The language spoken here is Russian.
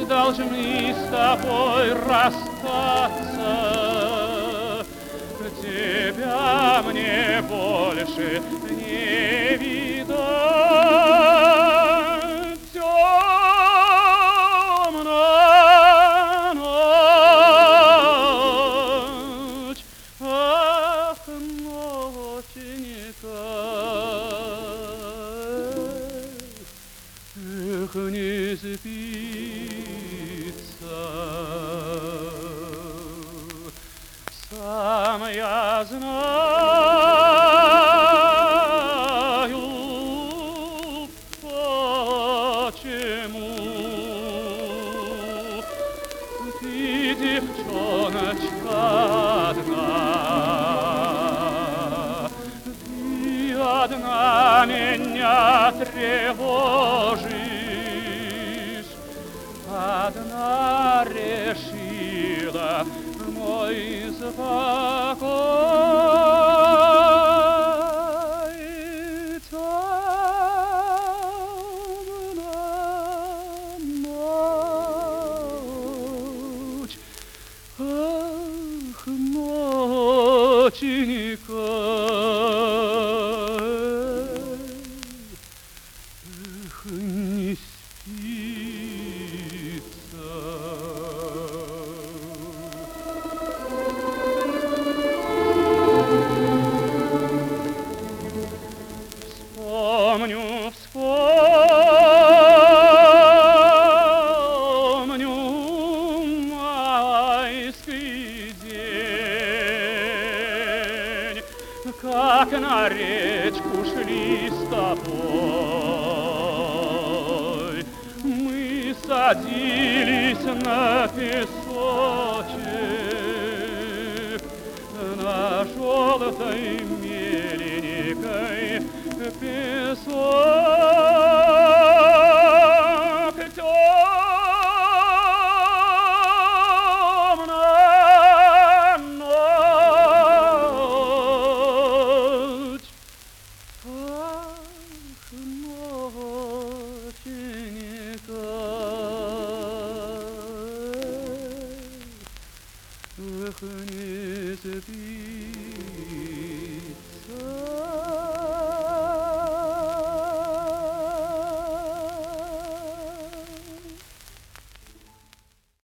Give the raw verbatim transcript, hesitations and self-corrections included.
должны с тобой расстаться. Тебя мне больше не видать. Темная ночь, ах, ноченька, эх, не спится. Сам я знаю, почему ты, девчоночка одна, ты одна меня тревожишь, одна решила мой покой. Темная ночь, ах, ноченька, эх, не спится. Вспомню, вспомню майский день, как на речку шли с тобой. Мы садились на песочек, на желтой меленькой песок. Темная ночь, ах, ноченька, эх, не спи.